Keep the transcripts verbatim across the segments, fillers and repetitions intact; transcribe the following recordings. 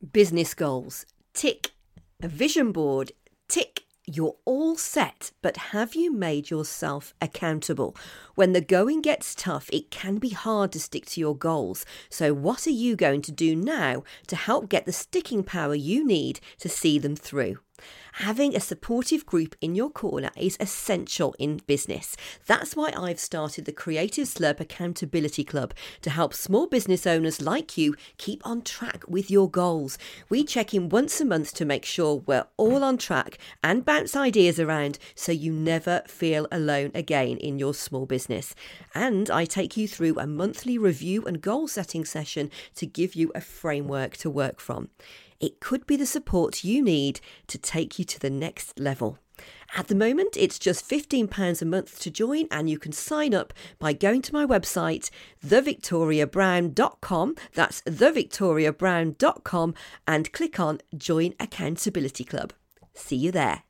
Business goals, tick. A vision board, tick. You're all set, but have you made yourself accountable? When the going gets tough, it can be hard to stick to your goals. So what are you going to do now to help get the sticking power you need to see them through? Having a supportive group in your corner is essential in business. That's why I've started the Creative Slurp Accountability Club to help small business owners like you keep on track with your goals. We check in once a month to make sure we're all on track and bounce ideas around so you never feel alone again in your small business. And I take you through a monthly review and goal setting session to give you a framework to work from. It could be the support you need to take you to the next level. At the moment, it's just fifteen pounds a month to join, and you can sign up by going to my website, the victoria brown dot com. That's the victoria brown dot com, and click on Join Accountability Club. See you there.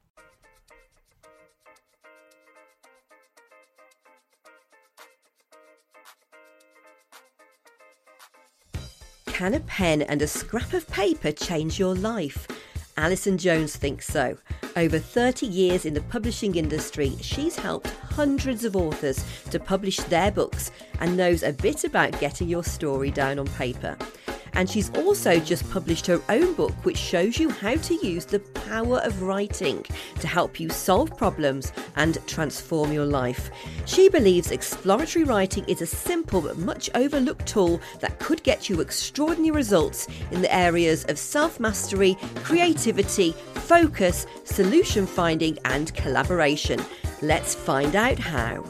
Can a pen and a scrap of paper change your life? Alison Jones thinks so. Over thirty years in the publishing industry, she's helped hundreds of authors to publish their books and knows a bit about getting your story down on paper. And she's also just published her own book, which shows you how to use the power of writing to help you solve problems and transform your life. She believes exploratory writing is a simple but much overlooked tool that could get you extraordinary results in the areas of self-mastery, creativity, focus, solution finding and collaboration. Let's find out how.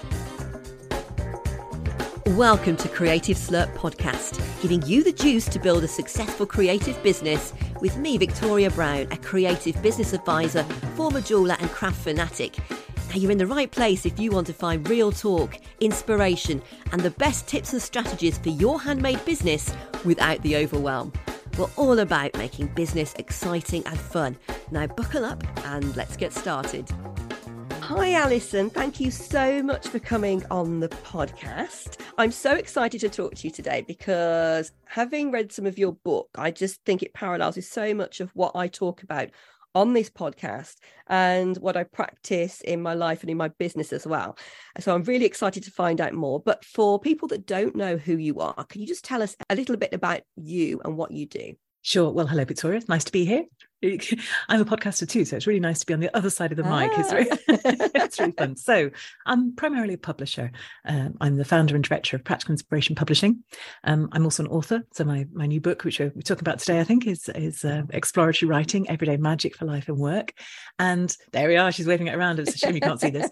Welcome to Creative Slurp Podcast, giving you the juice to build a successful creative business with me, Victoria Brown, a creative business advisor, former jeweller and craft fanatic. Now you're in the right place if you want to find real talk, inspiration and the best tips and strategies for your handmade business without the overwhelm. We're all about making business exciting and fun. Now buckle up and let's get started. Hi Alison, thank you so much for coming on the podcast. I'm so excited to talk to you today because having read some of your book, I just think it parallels with so much of what I talk about on this podcast and what I practice in my life and in my business as well. So I'm really excited to find out more. But for people that don't know who you are, can you just tell us a little bit about you and what you do? Sure. Well, hello, Victoria. It's nice to be here. I'm a podcaster too, so it's really nice to be on the other side of the ah. mic. It's really, it's really fun. So I'm primarily a publisher. Um, I'm the founder and director of Practical Inspiration Publishing. Um, I'm also an author. So my my new book, which we're talking about today, I think, is, is uh, Exploratory Writing, Everyday Magic for Life and Work. And there we are. She's waving it around. It's a shame you can't see this.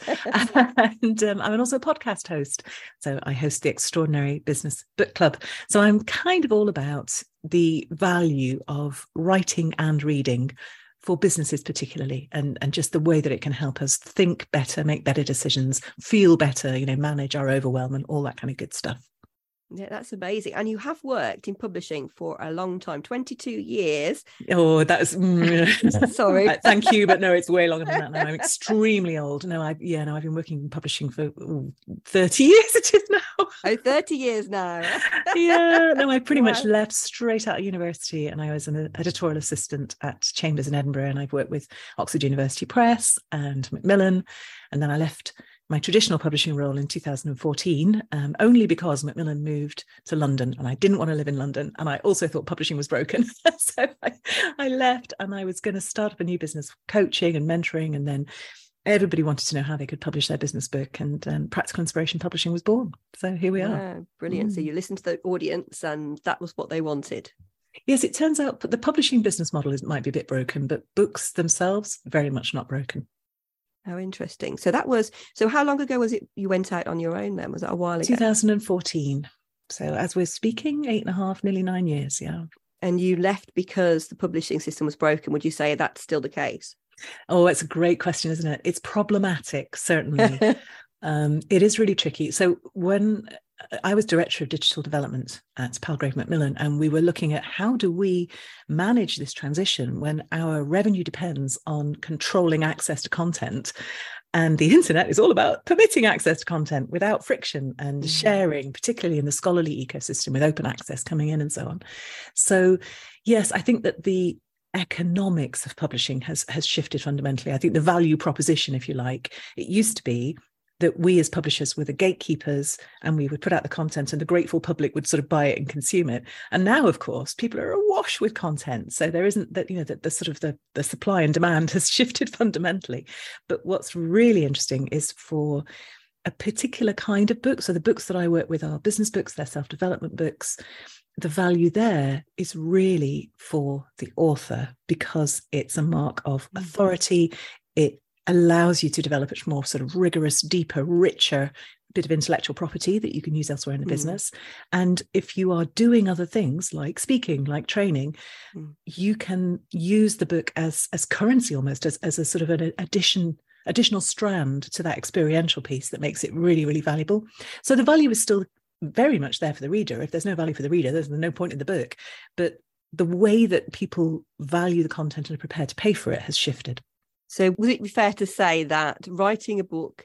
And um, I'm also a podcast host. So I host the Extraordinary Business Book Club. So I'm kind of all about the value of writing and reading for businesses particularly, and, and just the way that it can help us think better, make better decisions, feel better, you know, manage our overwhelm and all that kind of good stuff. Yeah, that's amazing. And you have worked in publishing for a long time, twenty-two years. Oh, that's mm, sorry. Thank you, but no, it's way longer than that now. I'm extremely old. No, I yeah, no, I've been working in publishing for ooh, thirty years. It is now. Oh, thirty years now. Yeah, no, I pretty wow. much left straight out of university, and I was an editorial assistant at Chambers in Edinburgh, and I've worked with Oxford University Press and Macmillan, and then I left my traditional publishing role in two thousand fourteen, um, only because Macmillan moved to London and I didn't want to live in London. And I also thought publishing was broken. So I, I left and I was going to start up a new business, coaching and mentoring. And then everybody wanted to know how they could publish their business book. And um, Practical Inspiration Publishing was born. So here we are. Yeah, brilliant. Mm. So you listened to the audience and that was what they wanted. Yes, it turns out that the publishing business model is, might be a bit broken, but books themselves, very much not broken. How interesting. So that was, so how long ago was it you went out on your own then? Was that a while ago? two thousand fourteen. So as we're speaking, eight and a half, nearly nine years, yeah. And you left because the publishing system was broken. Would you say that's still the case? Oh, it's a great question, isn't it? It's problematic, certainly. um, it is really tricky. So when I was director of digital development at Palgrave Macmillan, and we were looking at how do we manage this transition when our revenue depends on controlling access to content. And the internet is all about permitting access to content without friction and mm. sharing, particularly in the scholarly ecosystem with open access coming in and so on. So, yes, I think that the economics of publishing has, has shifted fundamentally. I think the value proposition, if you like, it used to be that we as publishers were the gatekeepers and we would put out the content and the grateful public would sort of buy it and consume it. And now, of course, people are awash with content. So there isn't that, you know, that the sort of the, the supply and demand has shifted fundamentally. But what's really interesting is for a particular kind of book. So the books that I work with are business books, they're self-development books. The value there is really for the author because it's a mark of authority. It allows you to develop a more sort of rigorous, deeper, richer bit of intellectual property that you can use elsewhere in the mm. business. And if you are doing other things like speaking, like training, mm. you can use the book as as currency almost, as, as a sort of an addition, additional strand to that experiential piece that makes it really, really valuable. So the value is still very much there for the reader. If there's no value for the reader, there's no point in the book. But the way that people value the content and are prepared to pay for it has shifted. So would it be fair to say that writing a book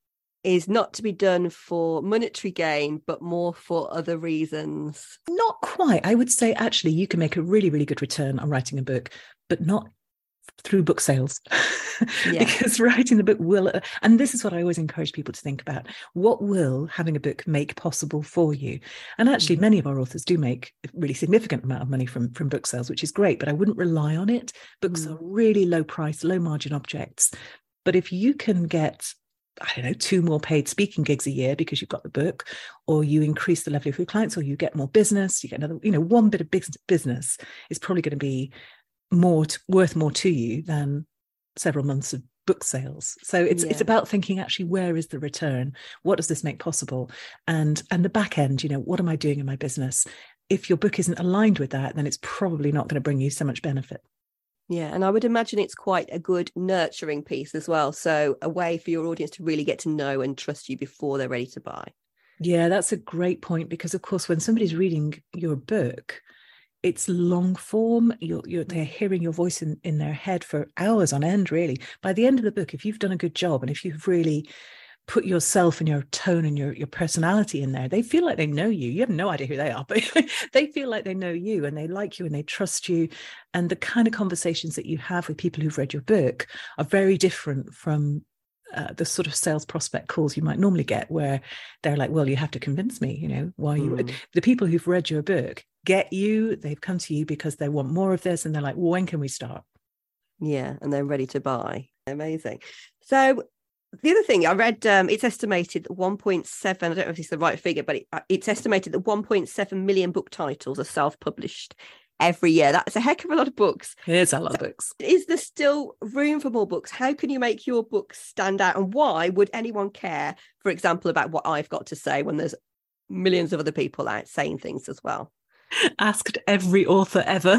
is not to be done for monetary gain, but more for other reasons? Not quite. I would say actually you can make a really, really good return on writing a book, but not through book sales. Yeah. Because writing the book will, and this is what I always encourage people to think about, what will having a book make possible for you? And actually, mm-hmm. many of our authors do make a really significant amount of money from, from book sales, which is great, but I wouldn't rely on it. Books mm-hmm. are really low price, low margin objects. But if you can get, I don't know, two more paid speaking gigs a year because you've got the book, or you increase the level of your clients, or you get more business, you get another, you know, one bit of business is probably going to be more to, worth more to you than several months of book sales. So it's yeah. it's about thinking actually, where is the return? What does this make possible? And and the back end, you know, what am I doing in my business? If your book isn't aligned with that, then it's probably not going to bring you so much benefit. Yeah, and I would imagine it's quite a good nurturing piece as well. So a way for your audience to really get to know and trust you before they're ready to buy. Yeah, that's a great point, because of course, when somebody's reading your book, it's long form. You're, you're, they're hearing your voice in, in their head for hours on end, really. By the end of the book, if you've done a good job and if you've really put yourself and your tone and your, your personality in there, they feel like they know you. You have no idea who they are, but they feel like they know you and they like you and they trust you. And the kind of conversations that you have with people who've read your book are very different from Uh, the sort of sales prospect calls you might normally get, where they're like, well, you have to convince me, you know, why you mm. the people who've read your book get you, they've come to you because they want more of this, and they're like, well, when can we start? Yeah, and they're ready to buy. Amazing. So the other thing I read, um, it's estimated that one point seven, I don't know if it's the right figure, but it, it's estimated that one point seven million book titles are self-published every year. That's a heck of a lot of books. It's a lot of books. Is there still room for more books? How can you make your books stand out? And why would anyone care, for example, about what I've got to say when there's millions of other people out saying things as well? Asked every author ever.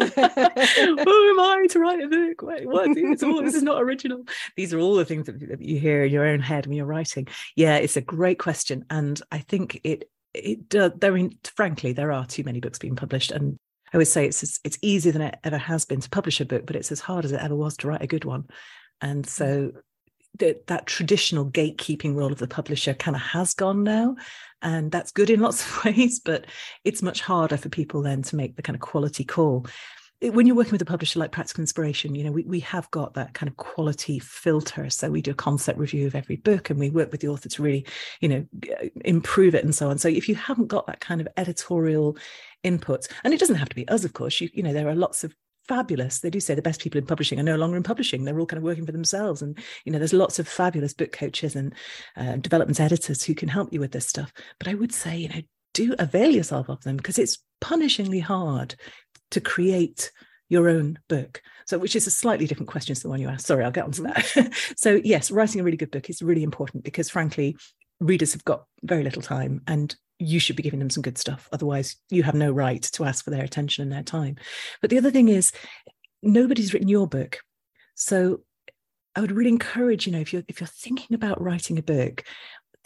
Who am I to write a book? Wait, what? It's all, this is not original. These are all the things that, that you hear in your own head when you're writing. Yeah, it's a great question. And I think it, it does, there, I mean, frankly, there are too many books being published. And I always say it's it's easier than it ever has been to publish a book, but it's as hard as it ever was to write a good one. And so the, that traditional gatekeeping role of the publisher kind of has gone now. And that's good in lots of ways, but it's much harder for people then to make the kind of quality call. When you're working with a publisher like Practical Inspiration, you know, we, we have got that kind of quality filter. So we do a concept review of every book and we work with the author to really, you know, improve it and so on. So if you haven't got that kind of editorial input, and it doesn't have to be us, of course, you, you know, there are lots of fabulous, they do say the best people in publishing are no longer in publishing. They're all kind of working for themselves. And, you know, there's lots of fabulous book coaches and uh, development editors who can help you with this stuff. But I would say, you know, do avail yourself of them, because it's punishingly hard to create your own book. So, which is a slightly different question to the one you asked. Sorry, I'll get onto that. So yes, writing a really good book is really important, because frankly, readers have got very little time and you should be giving them some good stuff. Otherwise, you have no right to ask for their attention and their time. But the other thing is, nobody's written your book. So I would really encourage, you know, if you're if you're thinking about writing a book,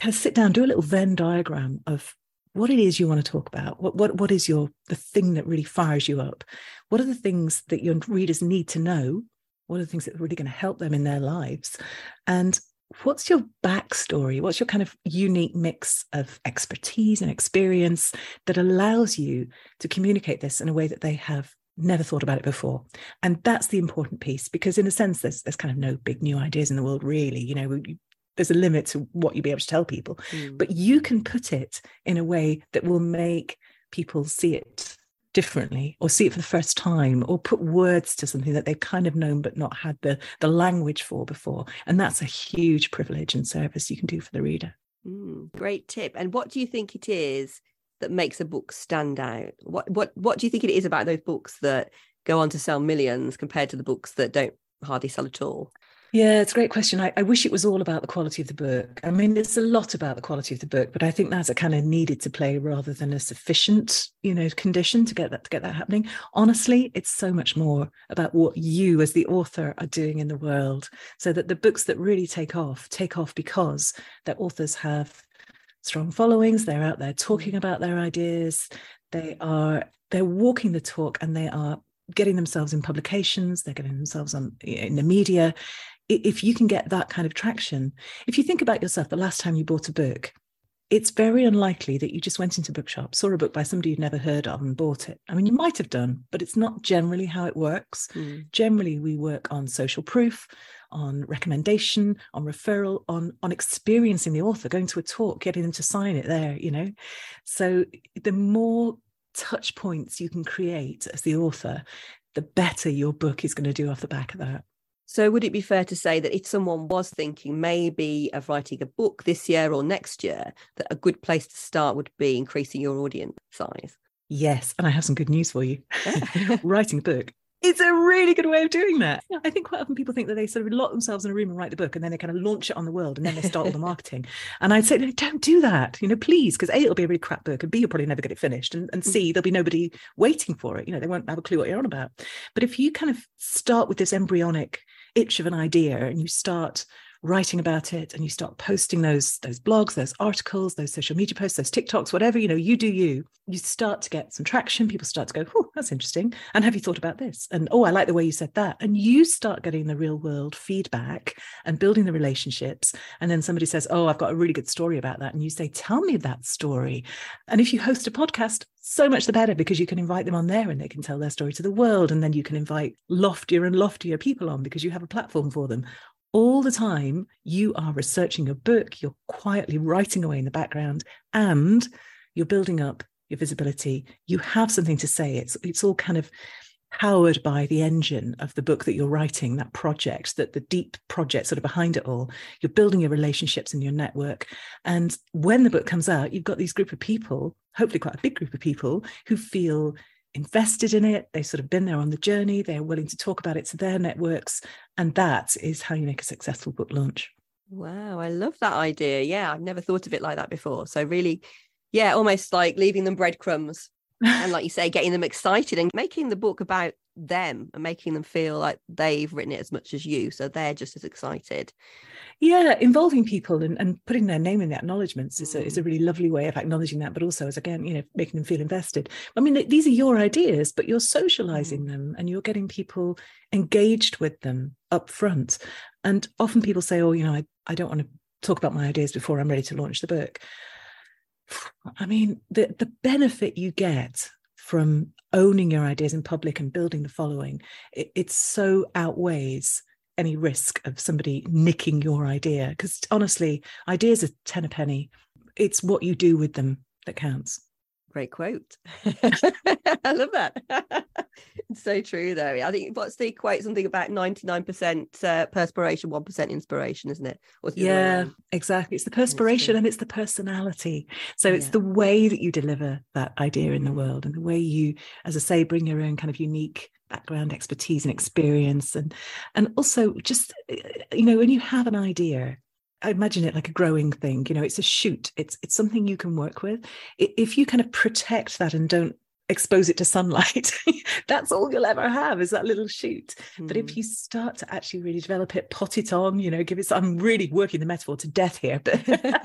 kind of sit down, do a little Venn diagram of what it is you want to talk about. What, what, what is your the thing that really fires you up? What are the things that your readers need to know? What are the things that are really going to help them in their lives? And what's your backstory? What's your kind of unique mix of expertise and experience that allows you to communicate this in a way that they have never thought about it before? And that's the important piece, because in a sense, there's there's kind of no big new ideas in the world, really. You know, you, there's a limit to what you'll be able to tell people, mm. but you can put it in a way that will make people see it differently, or see it for the first time, or put words to something that they've kind of known but not had the the language for before. And that's a huge privilege and service you can do for the reader. Mm, great tip. And what do you think it is that makes a book stand out? What what what do you think it is about those books that go on to sell millions compared to the books that don't hardly sell at all? Yeah, it's a great question. I, I wish it was all about the quality of the book. I mean, it's a lot about the quality of the book, but I think that's a kind of needed to play rather than a sufficient, you know, condition to get that to get that happening. Honestly, it's so much more about what you as the author are doing in the world, so that the books that really take off, take off because their authors have strong followings. They're out there talking about their ideas. They are, they're walking the talk, and they are getting themselves in publications. They're getting themselves on in the media. If you can get that kind of traction, if you think about yourself, the last time you bought a book, it's very unlikely that you just went into a bookshop, saw a book by somebody you'd never heard of and bought it. I mean, you might have done, but it's not generally how it works. Mm. Generally, we work on social proof, on recommendation, on referral, on, on experiencing the author, going to a talk, getting them to sign it there, you know. So the more touch points you can create as the author, the better your book is going to do off the back of that. So would it be fair to say that if someone was thinking maybe of writing a book this year or next year, that a good place to start would be increasing your audience size? Yes. And I have some good news for you. Writing a book, it's a really good way of doing that. I think quite often people think that they sort of lock themselves in a room and write the book, and then they kind of launch it on the world, and then they start all the marketing. And I'd say, no, don't do that, you know, please, because A, it'll be a really crap book, and B, you'll probably never get it finished, and, and C, there'll be nobody waiting for it. You know, they won't have a clue what you're on about. But if you kind of start with this embryonic itch of an idea, and you start writing about it, and you start posting those those blogs, those articles, those social media posts, those TikToks, whatever, you know, you do you, you start to get some traction. People start to go, oh, that's interesting. And have you thought about this? And oh, I like the way you said that. And you start getting the real world feedback and building the relationships. And then somebody says, oh, I've got a really good story about that. And you say, tell me that story. And if you host a podcast, so much the better, because you can invite them on there and they can tell their story to the world. And then you can invite loftier and loftier people on because you have a platform for them. All the time you are researching a book, you're quietly writing away in the background, and you're building up your visibility. You have something to say. It's it's all kind of powered by the engine of the book that you're writing, that project, that the deep project sort of behind it all. You're building your relationships and your network. And when the book comes out, you've got these group of people, hopefully quite a big group of people, who feel invested in it. They've sort of been there on the journey. They're willing to talk about it to their networks. And that is how you make a successful book launch. Wow, I love that idea. Yeah, I've never thought of it like that before. So really, yeah, almost like leaving them breadcrumbs. And like you say, getting them excited and making the book about them and making them feel like they've written it as much as you. So they're just as excited. Yeah, involving people and, and putting their name in the acknowledgements is a, is a really lovely way of acknowledging that, but also as, again, you know, making them feel invested. I mean, these are your ideas, but you're socializing mm. them, and you're getting people engaged with them up front. And often people say, oh, you know, I, I don't want to talk about my ideas before I'm ready to launch the book. I mean, the, the benefit you get from owning your ideas in public and building the following, it, it so outweighs any risk of somebody nicking your idea. Because honestly, ideas are ten a penny. It's what you do with them that counts. Great quote. I love that. It's so true, though. I think, what's the quote? Something about ninety-nine percent uh, perspiration, one percent inspiration, isn't it? it yeah, exactly. It's the perspiration and it's the personality. So it's yeah. the way that you deliver that idea in the world, and the way you, as I say, bring your own kind of unique background, expertise and experience. And, and also just, you know, when you have an idea, I imagine it like a growing thing, you know, it's a shoot. It's it's something you can work with. If you kind of protect that and don't expose it to sunlight. That's all you'll ever have, is that little shoot. Mm. But if you start to actually really develop it, pot it on, you know, give it, I'm really working the metaphor to death here, but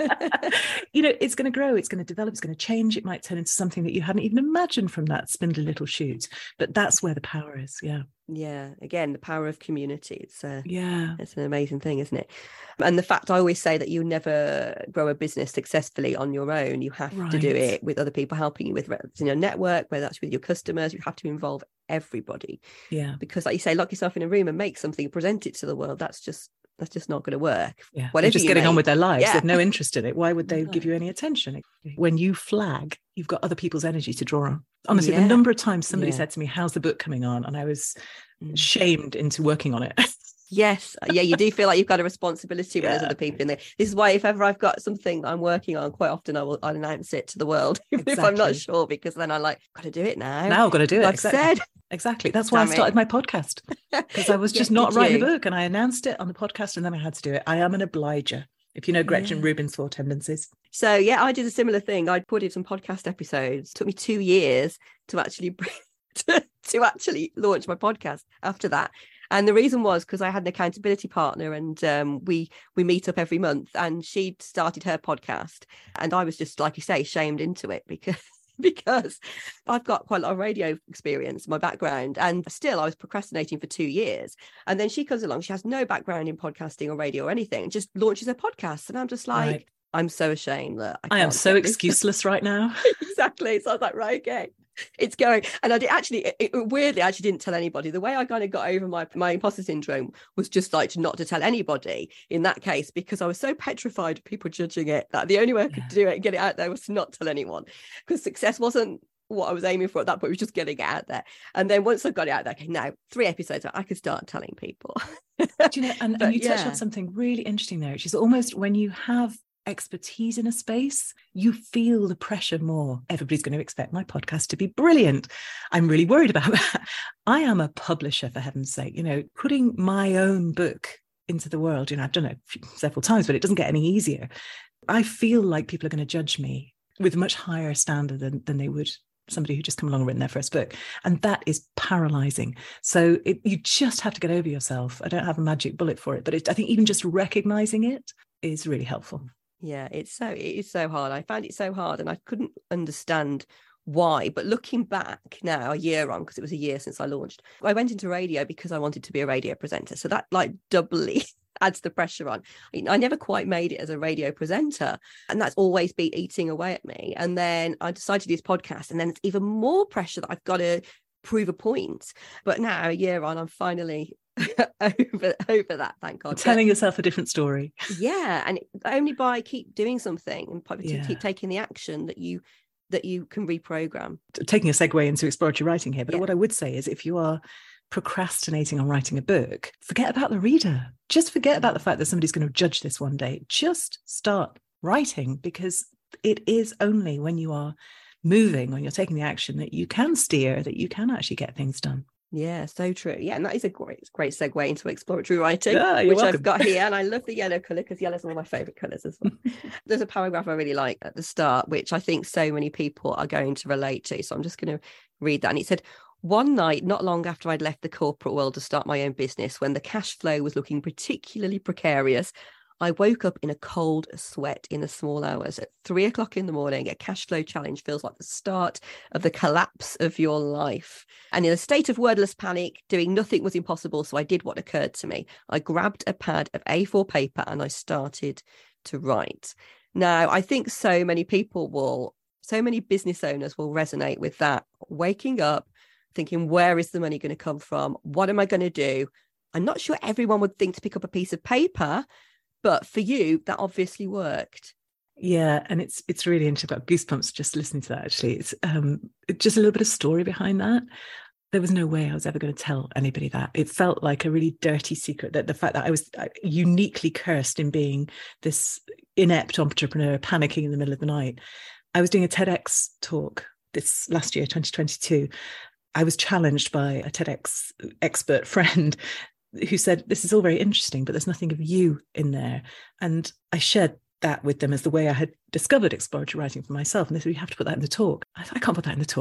you know, it's going to grow, it's going to develop, it's going to change. It might turn into something that you hadn't even imagined from that spindly little shoot. But that's where the power is. Yeah. Yeah, again, the power of community. It's uh, yeah, it's an amazing thing, isn't it? And the fact, I always say that you'll never grow a business successfully on your own. You have right. to do it with other people helping you with, in your network, whether that's with your customers. You have to involve everybody. Yeah, because like you say, lock yourself in a room and make something, present it to the world. That's just that's just not going to work. Yeah, whatever, they're just getting make. on with their lives. Yeah. They've no interest in it. Why would they no. give you any attention? When you flag, you've got other people's energy to draw on. Honestly, yeah. the number of times somebody yeah. said to me, "How's the book coming on?" and I was mm. shamed into working on it. Yes, yeah, you do feel like you've got a responsibility when yeah. there's other people in there. This is why if ever I've got something that I'm working on, quite often I will I'll announce it to the world, even exactly. if I'm not sure, because then I'm like, got to do it now. Now I've got to do it. I've exactly. said exactly. That's why Damn I started it. my podcast, because I was just yeah, not writing you? a book, and I announced it on the podcast, and then I had to do it. I am an obliger. If you know Gretchen yeah. Rubin's four tendencies. So yeah, I did a similar thing. I put in some podcast episodes. It took me two years to actually bring, to, to actually launch my podcast after that. And the reason was because I had an accountability partner, and um, we we meet up every month, and she'd started her podcast, and I was just, like you say, shamed into it because because I've got quite a lot of radio experience, my background, and still I was procrastinating for two years. And then she comes along, she has no background in podcasting or radio or anything, and just launches a podcast, and I'm just like, right. I'm so ashamed that I, I am so excuseless right now. Exactly. So I was like, right, okay. It's going. And I did actually, it, it, weirdly, I actually didn't tell anybody. The way I kind of got over my, my imposter syndrome was just like to not to tell anybody in that case, because I was so petrified of people judging it that the only way I could yeah. do it and get it out there was to not tell anyone, because success wasn't what I was aiming for at that point. It was just getting it out there. And then once I got it out there, okay, now three episodes, I could start telling people. Do you know, and, but, and you touched yeah. on something really interesting there, which is almost when you have expertise in a space, you feel the pressure more. Everybody's going to expect my podcast to be brilliant. I'm really worried about that. I am a publisher, for heaven's sake. You know, putting my own book into the world, you know, I've done it several times, but it doesn't get any easier. I feel like people are going to judge me with a much higher standard than, than they would somebody who just come along and written their first book. And that is paralyzing. So it, you just have to get over yourself. I don't have a magic bullet for it, but it, I think even just recognizing it is really helpful. Yeah, it's so it is so hard. I found it so hard, and I couldn't understand why. But looking back now, a year on, because it was a year since I launched, I went into radio because I wanted to be a radio presenter. So that like doubly adds the pressure on. I never quite made it as a radio presenter, and that's always been eating away at me. And then I decided to do this podcast, and then it's even more pressure that I've got to prove a point. But now, a year on, I'm finally over over that, thank God. Telling but, yourself a different story. Yeah, and only by keep doing something and yeah. keep taking the action that you that you can reprogram. Taking a segue into exploratory writing here, but yeah. what I would say is, if you are procrastinating on writing a book, forget about the reader. Just forget about the fact that somebody's going to judge this one day. Just start writing, because it is only when you are moving, when you're taking the action, that you can steer, that you can actually get things done. Yeah, so true. Yeah, and that is a great, great segue into exploratory writing, yeah, which welcome. I've got here. And I love the yellow colour, because yellow is one of my favourite colours as well. There's a paragraph I really like at the start, which I think so many people are going to relate to. So I'm just going to read that. And it said, one night, not long after I'd left the corporate world to start my own business, when the cash flow was looking particularly precarious, I woke up in a cold sweat in the small hours. At three o'clock in the morning, a cash flow challenge feels like the start of the collapse of your life. And in a state of wordless panic, doing nothing was impossible. So I did what occurred to me. I grabbed a pad of A four paper and I started to write. Now, I think so many people will, so many business owners will resonate with that. Waking up, thinking, where is the money going to come from? What am I going to do? I'm not sure everyone would think to pick up a piece of paper, but for you, that obviously worked. Yeah, and it's it's really interesting. About goosebumps just listening to that, actually. It's um, just a little bit of story behind that. There was no way I was ever going to tell anybody that. It felt like a really dirty secret, that the fact that I was uniquely cursed in being this inept entrepreneur panicking in the middle of the night. I was doing a TEDx talk this last year, twenty twenty-two. I was challenged by a TEDx expert friend who said, this is all very interesting, but there's nothing of you in there. And I shared that with them as the way I had discovered exploratory writing for myself. And they said, you have to put that in the talk. I said, I can't put that in the talk.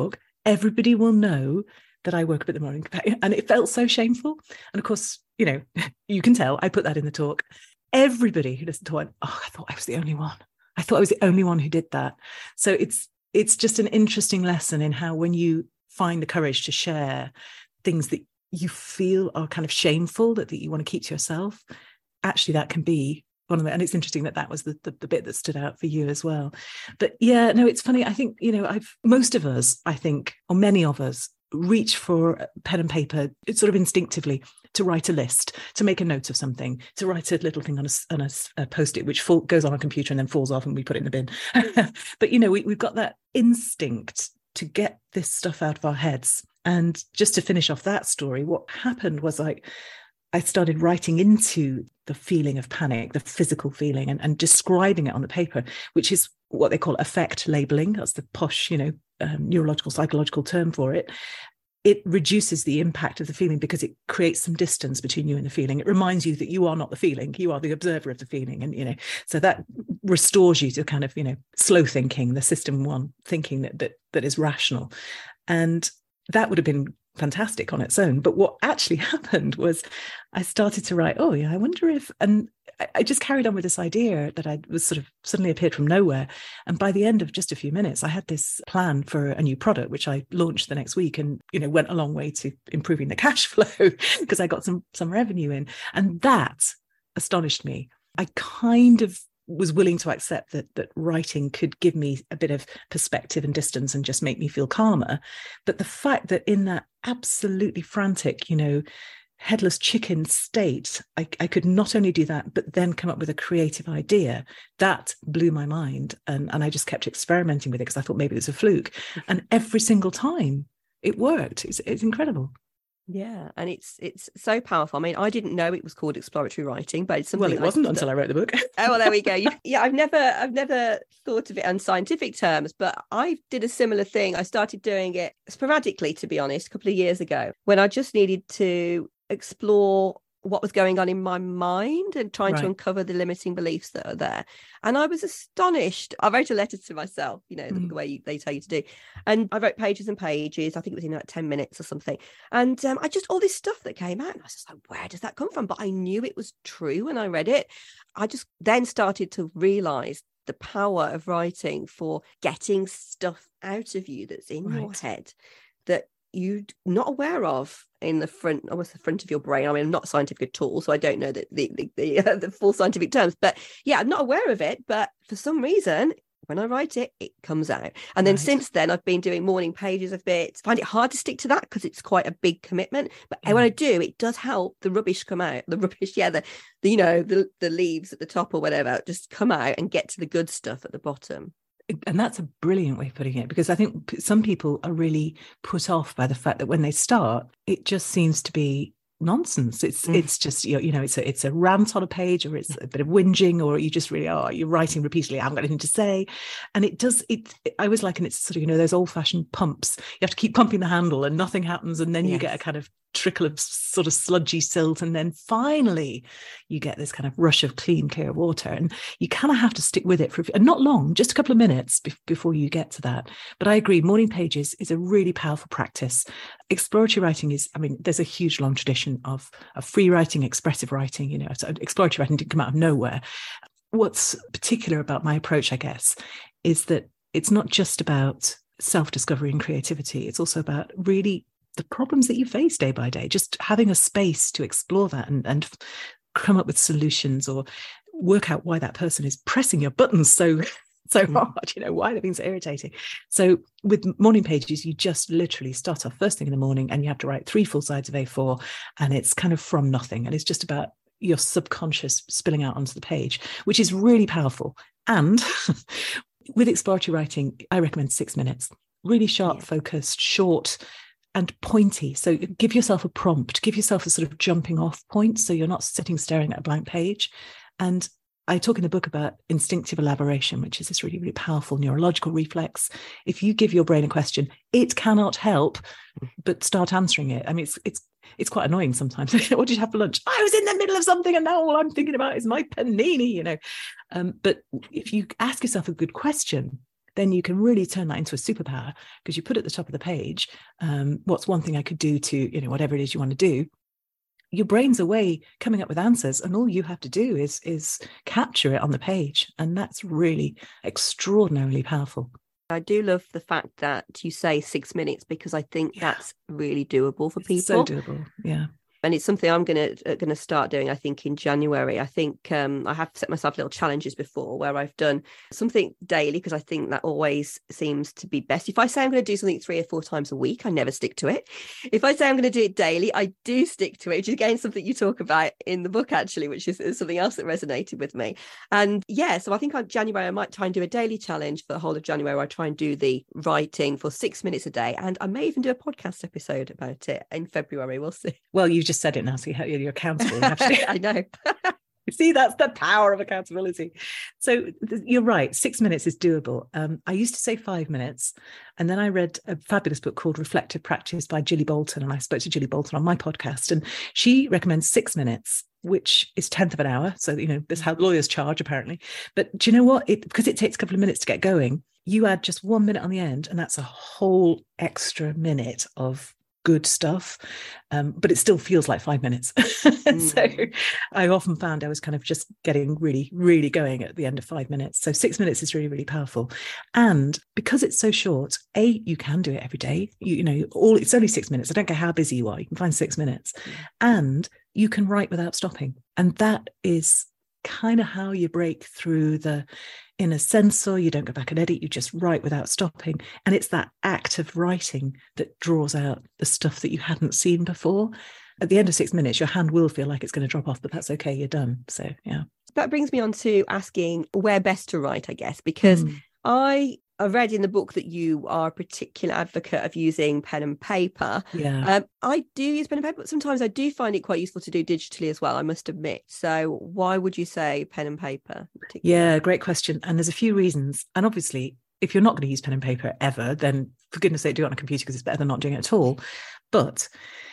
everybody will know that I woke up in the morning. And it felt so shameful. And of course, you know, you can tell I put that in the talk. Everybody who listened to it, oh, I thought I was the only one. I thought I was the only one who did that. So it's it's just an interesting lesson in how when you find the courage to share things that you feel are kind of shameful, that, that you want to keep to yourself, actually that can be one of the, and it's interesting that that was the, the, the bit that stood out for you as well. But yeah, no, it's funny. I think, you know, I've, most of us, I think, or many of us, reach for pen and paper, it's sort of instinctively, to write a list, to make a note of something, to write a little thing on a, on a, a post-it, which fall, goes on a computer and then falls off and we put it in the bin. But, you know, we, we've got that instinct to get this stuff out of our heads. And just to finish off that story, what happened was like, I started writing into the feeling of panic, the physical feeling, and, and describing it on the paper, which is what they call affect labeling. That's the posh, you know, um, neurological, psychological term for it. It reduces the impact of the feeling because it creates some distance between you and the feeling. It reminds you that you are not the feeling, you are the observer of the feeling. And, you know, so that restores you to kind of, you know, slow thinking, the system one thinking that that that is rational. And that would have been fantastic on its own. But what actually happened was I started to write, oh yeah, I wonder if, and I just carried on with this idea that I was sort of suddenly appeared from nowhere. And by the end of just a few minutes, I had this plan for a new product, which I launched the next week and, you know, went a long way to improving the cash flow because I got some, some revenue in. And that astonished me. I kind of was willing to accept that that writing could give me a bit of perspective and distance and just make me feel calmer. But the fact that in that absolutely frantic, you know, headless chicken state, I, I could not only do that, but then come up with a creative idea, that blew my mind. And, and I just kept experimenting with it because I thought maybe it was a fluke. And every single time it worked. It's, it's incredible. Yeah, and it's it's so powerful. I mean, I didn't know it was called exploratory writing, but it's something. Well, it wasn't I, until I wrote the book. Oh, well, there we go. You, yeah, I've never I've never thought of it in scientific terms, but I did a similar thing. I started doing it sporadically, to be honest, a couple of years ago when I just needed to explore what was going on in my mind and trying right. to uncover the limiting beliefs that are there. And I was astonished. I wrote a letter to myself, you know, mm. the, the way you, they tell you to do. And I wrote pages and pages. I think it was in like ten minutes or something. And um, I just, all this stuff that came out. And I was just like, where does that come from? But I knew it was true when I read it. I just then started to realize the power of writing for getting stuff out of you that's in right. your head that you're not aware of in the front, almost the front of your brain. I mean, I'm not scientific at all, so I don't know the the the, the, uh, the full scientific terms. But yeah, I'm not aware of it. But for some reason, when I write it, it comes out. And then right. since then, I've been doing morning pages a bit. I find it hard to stick to that because it's quite a big commitment. But yeah. when I do, it does help the rubbish come out. The rubbish, yeah, the, the you know, the the leaves at the top or whatever, just come out and get to the good stuff at the bottom. And that's a brilliant way of putting it, because I think some people are really put off by the fact that when they start, it just seems to be nonsense. It's mm. it's just, you know, it's a, it's a rant on a page, or it's a bit of whinging, or you just really are, you're writing repeatedly, I haven't got anything to say. And it does, it, I always liken it to sort of, you know, those old fashioned pumps. You have to keep pumping the handle and nothing happens. And then yes. you get a kind of trickle of sort of sludgy silt, and then finally you get this kind of rush of clean, clear water. And you kind of have to stick with it for, and not long, just a couple of minutes be- before you get to that. But I agree, morning pages is a really powerful practice. Exploratory writing is, I mean, there's a huge long tradition of, of free writing, expressive writing. You know, so exploratory writing didn't come out of nowhere. What's particular about my approach, I guess, is that it's not just about self-discovery and creativity. It's also about really the problems that you face day by day, just having a space to explore that and, and come up with solutions, or work out why that person is pressing your buttons so so hard, you know, why they're being so irritating. So with morning pages, you just literally start off first thing in the morning and you have to write three full sides of A four, and it's kind of from nothing. And it's just about your subconscious spilling out onto the page, which is really powerful. And with exploratory writing, I recommend six minutes, really sharp, yeah. focused, short, and pointy. So give yourself a prompt, give yourself a sort of jumping off point, so you're not sitting staring at a blank page. And I talk in the book about instinctive elaboration, which is this really, really powerful neurological reflex. If you give your brain a question, it cannot help but start answering it. I mean, it's it's it's quite annoying sometimes. What did you have for lunch? I was in the middle of something and now all I'm thinking about is my panini, you know. Um, but if you ask yourself a good question, then you can really turn that into a superpower, because you put at the top of the page, um, what's one thing I could do to, you know, whatever it is you want to do. Your brain's away coming up with answers, and all you have to do is is capture it on the page. And that's really extraordinarily powerful. I do love the fact that you say six minutes, because I think yeah. that's really doable for people. It's so doable, yeah. And it's something I'm going to going to start doing, I think, in January. I think um, I have set myself little challenges before where I've done something daily, because I think that always seems to be best. If I say I'm going to do something three or four times a week, I never stick to it. If I say I'm going to do it daily, I do stick to it, which is, again, something you talk about in the book, actually, which is, is something else that resonated with me. And yeah, so I think on January, I might try and do a daily challenge for the whole of January, where I try and do the writing for six minutes a day. And I may even do a podcast episode about it in February. We'll see. Well, you've just said it now, so you're accountable. You have to... I know. You see, that's the power of accountability. So you're right, six minutes is doable. Um, I used to say five minutes, and then I read a fabulous book called Reflective Practice by Jilly Bolton, and I spoke to Jilly Bolton on my podcast, and she recommends six minutes, which is tenth of an hour. So, you know, that's how lawyers charge, apparently. But do you know what? It, because it takes a couple of minutes to get going, you add just one minute on the end, and that's a whole extra minute of good stuff, um, but it still feels like five minutes. Mm. So I often found I was kind of just getting really, really going at the end of five minutes. So six minutes is really, really powerful. And because it's so short, A, you can do it every day. You, you know, all it's only six minutes. I don't care how busy you are, you can find six minutes. Mm. And you can write without stopping. And that is kind of how you break through the inner censor. You don't go back and edit, you just write without stopping. And it's that act of writing that draws out the stuff that you hadn't seen before. At the end of six minutes, your hand will feel like it's going to drop off, but that's okay, you're done. So, yeah. That brings me on to asking where best to write, I guess, because mm. I... I read in the book that you are a particular advocate of using pen and paper. Yeah. Um, I do use pen and paper, but sometimes I do find it quite useful to do digitally as well, I must admit. So why would you say pen and paper? Yeah, great question. And there's a few reasons. And obviously, if you're not going to use pen and paper ever, then for goodness sake, do it on a computer, because it's better than not doing it at all. But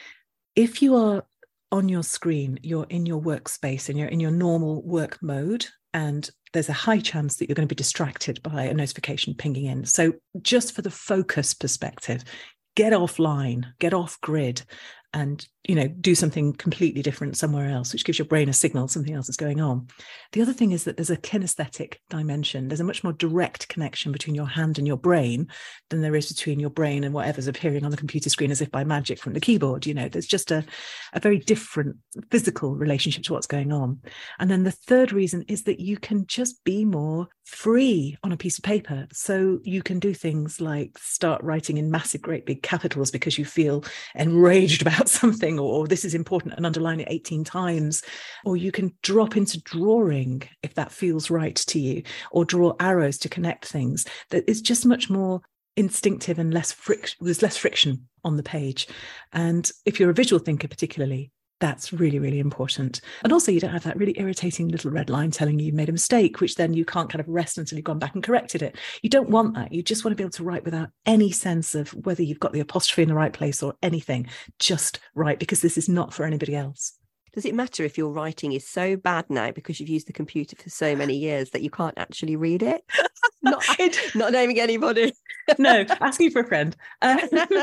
if you are on your screen, you're in your workspace and you're in your normal work mode, and there's a high chance that you're going to be distracted by a notification pinging in. So just for the focus perspective, get offline, get off grid, and, you know, do something completely different somewhere else, which gives your brain a signal something else is going on. The other thing is that there's a kinesthetic dimension. There's a much more direct connection between your hand and your brain than there is between your brain and whatever's appearing on the computer screen as if by magic from the keyboard. You know, there's just a, a very different physical relationship to what's going on. And then the third reason is that you can just be more free on a piece of paper. So you can do things like start writing in massive, great big capitals because you feel enraged about something, or, or this is important, and underline it eighteen times. Or you can drop into drawing if that feels right to you, or draw arrows to connect things. That it's just much more instinctive and less friction. There's less friction on the page. And if you're a visual thinker particularly, that's really, really important. And also you don't have that really irritating little red line telling you you made a mistake, which then you can't kind of rest until you've gone back and corrected it. You don't want that. You just want to be able to write without any sense of whether you've got the apostrophe in the right place or anything. Just write, because this is not for anybody else. Does it matter if your writing is so bad now because you've used the computer for so many years that you can't actually read it? Not, not naming anybody. No, asking for a friend. Uh,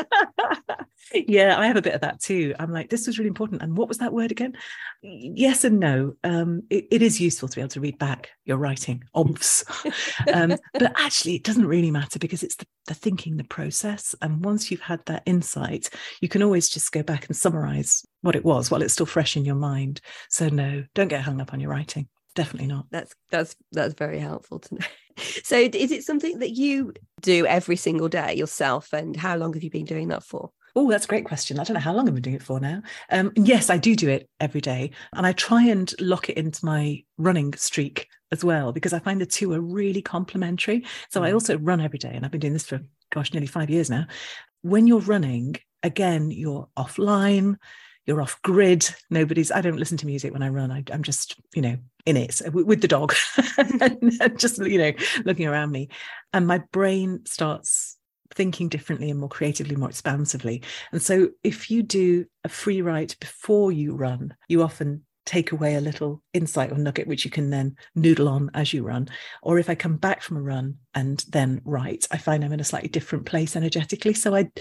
yeah, I have a bit of that too. I'm like, this was really important. And what was that word again? Yes and no. Um, it, it is useful to be able to read back your writing, obvs. um, but actually, it doesn't really matter, because it's the, the thinking, the process. And once you've had that insight, you can always just go back and summarize what it was while it's still fresh in your mind. So no, don't get hung up on your writing. Definitely not. That's that's that's very helpful to know. So is it something that you do every single day yourself, and how long have you been doing that for? Oh, that's a great question. I don't know how long I've been doing it for now. Um, yes, I do do it every day, and I try and lock it into my running streak as well, because I find the two are really complementary. So I also run every day, and I've been doing this for, gosh, nearly five years now. When you're running, again, you're offline, you're off grid. Nobody's, I don't listen to music when I run. I, I'm just, you know, in it with the dog, just, you know, looking around me. And my brain starts thinking differently and more creatively, more expansively. And so if you do a free write before you run, you often take away a little insight or nugget, which you can then noodle on as you run. Or if I come back from a run and then write, I find I'm in a slightly different place energetically. So I,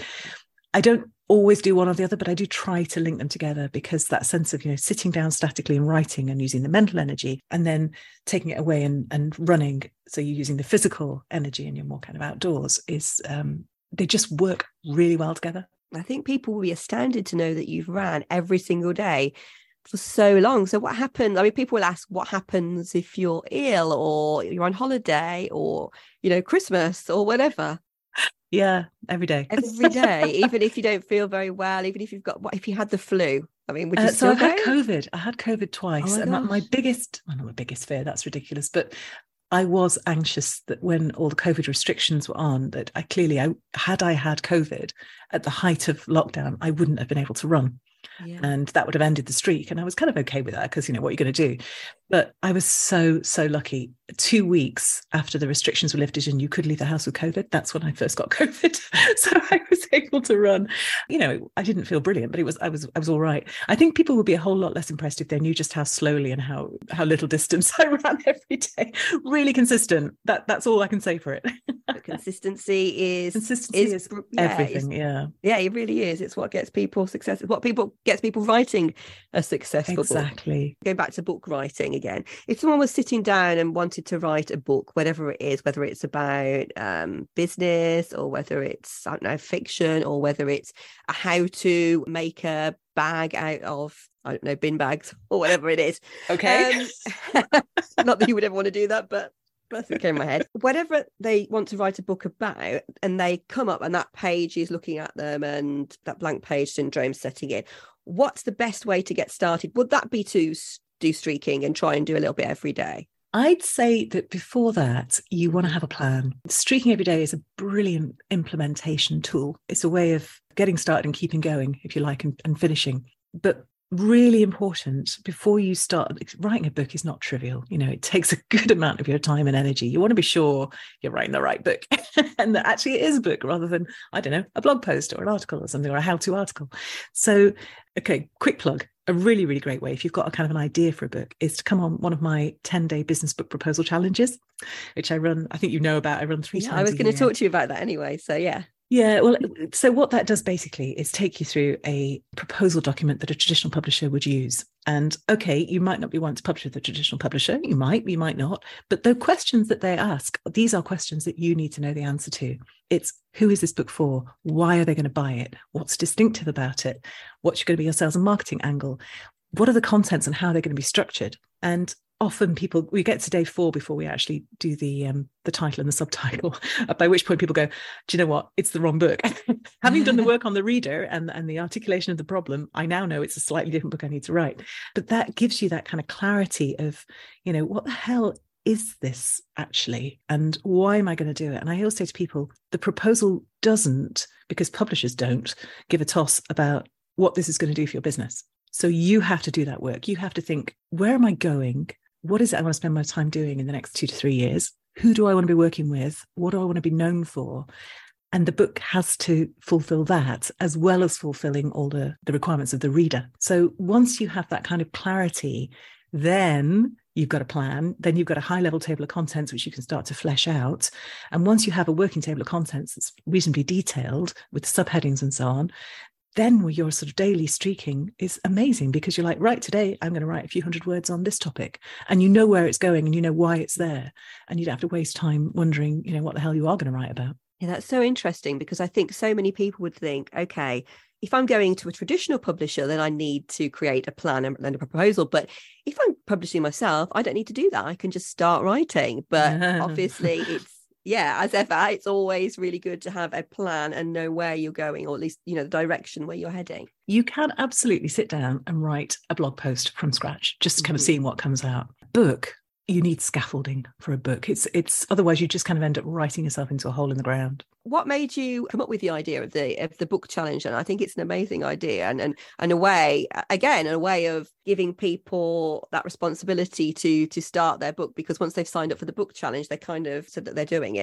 I don't always do one or the other, but I do try to link them together, because that sense of, you know, sitting down statically and writing and using the mental energy and then taking it away and, and running. So you're using the physical energy and you're more kind of outdoors is, um, they just work really well together. I think people will be astounded to know that you've ran every single day for so long. So what happens? I mean, people will ask what happens if you're ill or you're on holiday or, you know, Christmas or whatever. Yeah, every day. Every day, even if you don't feel very well, even if you've got, what if you had the flu? I mean, would you uh, still So I've go? had COVID. I had COVID twice. Oh and my, my, my biggest, well, not my biggest fear, that's ridiculous, but I was anxious that when all the COVID restrictions were on, that I clearly, I, had I had COVID at the height of lockdown, I wouldn't have been able to run. Yeah. And that would have ended the streak. And I was kind of okay with that, because, you know, what are you going to do? But I was so, so lucky. Two weeks after the restrictions were lifted and you could leave the house with COVID, that's when I first got COVID. So I was able to run. You know, I didn't feel brilliant, but it was, I was, I was all right. I think people would be a whole lot less impressed if they knew just how slowly and how, how little distance I ran every day. Really consistent. That, that's all I can say for it. But consistency is consistency is, is yeah, everything. Yeah. Yeah, it really is. It's what gets people success. It's what people gets people writing a successful exactly. book. Going back to book writing again. If someone was sitting down and wanted to write a book, whatever it is, whether it's about um, business or whether it's, I don't know, fiction, or whether it's a how to make a bag out of, I don't know, bin bags or whatever it is. Okay. Um, not that you would ever want to do that, but that's what came in my head. Whatever they want to write a book about, and they come up and that page is looking at them and that blank page syndrome setting in, what's the best way to get started? Would that be to do streaking and try and do a little bit every day? I'd say that before that, you want to have a plan. Streaking every day is a brilliant implementation tool. It's a way of getting started and keeping going, if you like, and, and finishing. But really important, before you start, writing a book is not trivial. You know, it takes a good amount of your time and energy. You want to be sure you're writing the right book and that actually it is a book rather than, I don't know, a blog post or an article or something, or a how-to article. So, okay, quick plug. A really, really great way, if you've got a kind of an idea for a book, is to come on one of my ten-day business book proposal challenges, which I run, I think you know about, I run three yeah, times I was a going year. to talk to you about that anyway, so yeah. Yeah, well, so what that does basically is take you through a proposal document that a traditional publisher would use. And okay, you might not be wanting to publish with a traditional publisher. You might, you might not. But the questions that they ask, these are questions that you need to know the answer to. It's, who is this book for? Why are they going to buy it? What's distinctive about it? What's going to be your sales and marketing angle? What are the contents and how they're going to be structured? And often people, we get to day four before we actually do the um, the title and the subtitle, by which point people go, do you know what? It's the wrong book. Having done the work on the reader and, and the articulation of the problem, I now know it's a slightly different book I need to write. But that gives you that kind of clarity of, you know, what the hell is this actually? And why am I going to do it? And I always say to people, the proposal doesn't, because publishers don't, give a toss about what this is going to do for your business. So you have to do that work. You have to think, where am I going? What is it I want to spend my time doing in the next two to three years? Who do I want to be working with? What do I want to be known for? And the book has to fulfill that, as well as fulfilling all the, the requirements of the reader. So once you have that kind of clarity, then you've got a plan, then you've got a high level table of contents, which you can start to flesh out. And once you have a working table of contents that's reasonably detailed with subheadings and so on, then your sort of daily streaking is amazing, because you're like, right, today I'm going to write a few hundred words on this topic, and you know where it's going and you know why it's there, and you don't have to waste time wondering, you know, what the hell you are going to write about. Yeah, that's so interesting, because I think so many people would think, okay, if I'm going to a traditional publisher, then I need to create a plan and a proposal. But if I'm publishing myself, I don't need to do that. I can just start writing. But obviously it's, yeah, as ever, it's always really good to have a plan and know where you're going, or at least, you know, the direction where you're heading. You can absolutely sit down and write a blog post from scratch, just kind mm-hmm. of seeing what comes out. Book, you need scaffolding for a book. It's it's otherwise you just kind of end up writing yourself into a hole in the ground. What made you come up with the idea of the of the book challenge? And I think it's an amazing idea, and and, and a way, again, a way of giving people that responsibility to to start their book, because once they've signed up for the book challenge, they kind of said that they're doing it.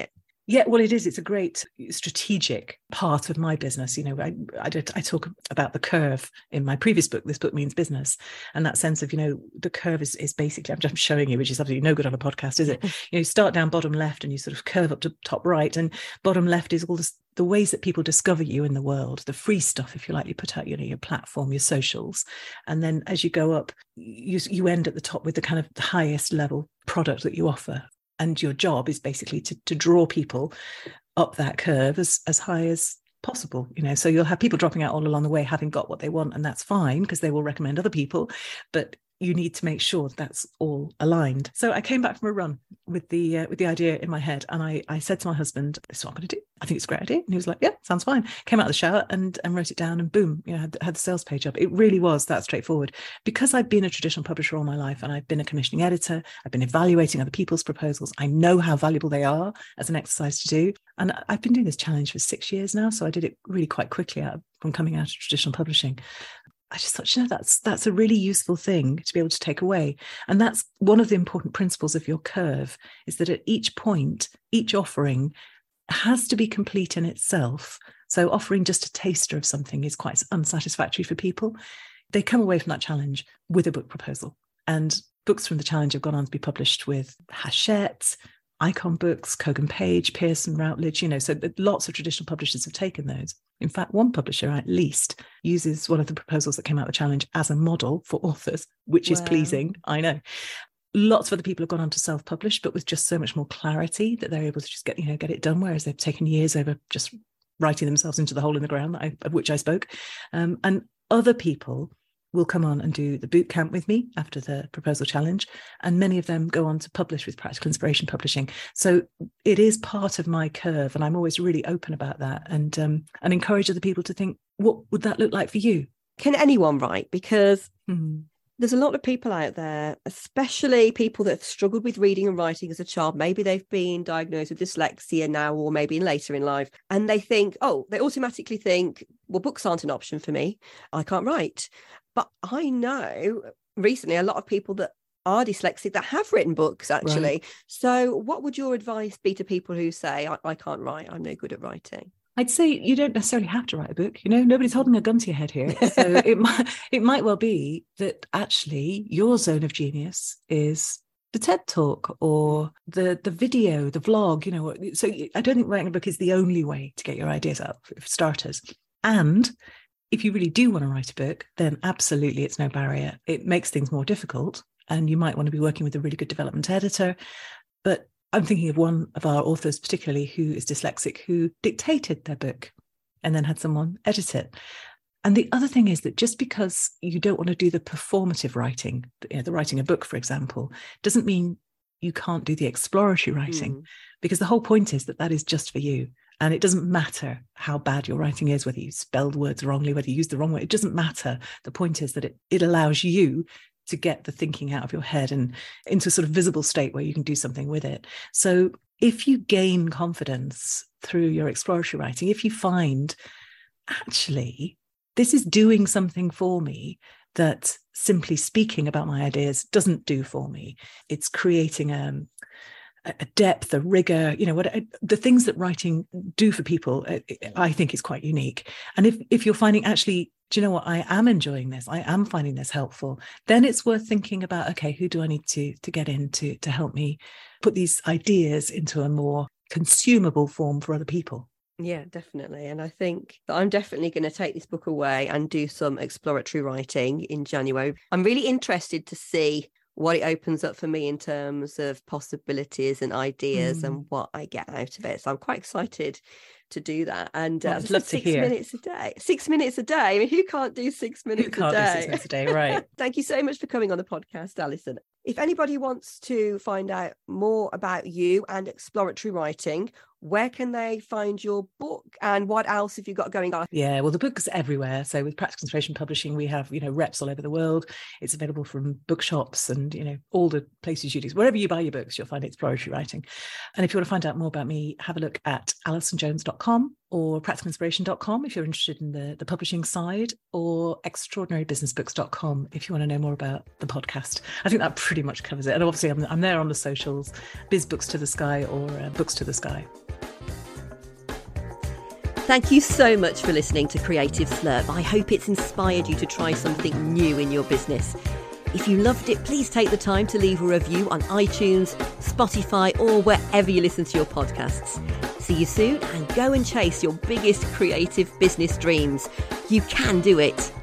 Yeah, well, it is. It's a great strategic part of my business. You know, I, I, did, I talk about the curve in my previous book, This Book Means Business, and that sense of, you know, the curve is, is basically, I'm just showing you, which is absolutely no good on a podcast, is it? You know, you start down bottom left and you sort of curve up to top right, and bottom left is all this, the ways that people discover you in the world, the free stuff, if you like, you put out, you know, your platform, your socials. And then as you go up, you, you end at the top with the kind of the highest level product that you offer. And your job is basically to, to draw people up that curve as, as high as possible. You know, so you'll have people dropping out all along the way, having got what they want, and that's fine because they will recommend other people. But you need to make sure that's all aligned. So I came back from a run with the uh, with the idea in my head, and I I said to my husband, "This is what I'm going to do. I think it's a great idea." And he was like, "Yeah, sounds fine." Came out of the shower and and wrote it down, and boom, you know, had, had the sales page up. It really was that straightforward. Because I've been a traditional publisher all my life, and I've been a commissioning editor. I've been evaluating other people's proposals. I know how valuable they are as an exercise to do, and I've been doing this challenge for six years now. So I did it really quite quickly out from coming out of traditional publishing. I just thought, you know, that's that's a really useful thing to be able to take away. And that's one of the important principles of your curve, is that at each point, each offering has to be complete in itself. So offering just a taster of something is quite unsatisfactory for people. They come away from that challenge with a book proposal. And books from the challenge have gone on to be published with Hachette, Icon Books, Kogan Page, Pearson, Routledge, you know, so lots of traditional publishers have taken those. In fact, one publisher at least uses one of the proposals that came out of the challenge as a model for authors, which wow. is pleasing, I know. Lots of other people have gone on to self-publish, but with just so much more clarity that they're able to just get, you know, get it done, whereas they've taken years over just writing themselves into the hole in the ground, that I, of which I spoke. Um, and other people will come on and do the boot camp with me after the proposal challenge. And many of them go on to publish with Practical Inspiration Publishing. So it is part of my curve. And I'm always really open about that, and um, and encourage other people to think, what would that look like for you? Can anyone write? Because mm-hmm. there's a lot of people out there, especially people that have struggled with reading and writing as a child. Maybe they've been diagnosed with dyslexia now, or maybe later in life. And they think, oh, they automatically think, well, books aren't an option for me. I can't write. But I know recently a lot of people that are dyslexic that have written books, actually. Right. So what would your advice be to people who say, I, I can't write, I'm no good at writing? I'd say you don't necessarily have to write a book. You know, nobody's holding a gun to your head here. So it might it might well be that actually your zone of genius is the TED Talk or the the video, the vlog, you know. So I don't think writing a book is the only way to get your ideas out, for starters. And if you really do want to write a book, then absolutely it's no barrier. It makes things more difficult, and you might want to be working with a really good development editor. But I'm thinking of one of our authors particularly who is dyslexic, who dictated their book and then had someone edit it. And the other thing is that just because you don't want to do the performative writing, you know, the writing a book, for example, doesn't mean you can't do the exploratory writing, mm. because the whole point is that that is just for you. And it doesn't matter how bad your writing is, whether you spelled words wrongly, whether you used the wrong word. It doesn't matter. The point is that it, it allows you to get the thinking out of your head and into a sort of visible state where you can do something with it. So if you gain confidence through your exploratory writing, if you find, actually, this is doing something for me that simply speaking about my ideas doesn't do for me. It's creating um, a depth, a rigor, you know, what the things that writing do for people, I think is quite unique. And if if you're finding, actually, do you know what, I am enjoying this, I am finding this helpful, then it's worth thinking about, okay, who do I need to to get in to, to help me put these ideas into a more consumable form for other people? Yeah, definitely. And I think that I'm definitely going to take this book away and do some exploratory writing in January. I'm really interested to see what it opens up for me in terms of possibilities and ideas mm. and what I get out of it. So I'm quite excited to do that. And uh, well, I'd love to six hear. minutes a day. Six minutes a day. I mean, who can't do six minutes who can't a day? do six minutes a day, right? Thank you so much for coming on the podcast, Alison. If anybody wants to find out more about you and exploratory writing, where can they find your book, and what else have you got going on? Yeah, well, the book's everywhere. So with Practical Inspiration Publishing, we have, you know, reps all over the world. It's available from bookshops and, you know, all the places you do. Wherever you buy your books, you'll find exploratory writing. And if you want to find out more about me, have a look at alison jones dot com or practical inspiration dot com if you're interested in the, the publishing side, or extraordinary business books dot com if you want to know more about the podcast. I think that pretty much covers it. And obviously I'm, I'm there on the socials, Biz Books to the Sky or uh, Books to the Sky. Thank you so much for listening to Creative Slurp. I hope it's inspired you to try something new in your business. If you loved it, please take the time to leave a review on iTunes, Spotify, or wherever you listen to your podcasts. See you soon, and go and chase your biggest creative business dreams. You can do it.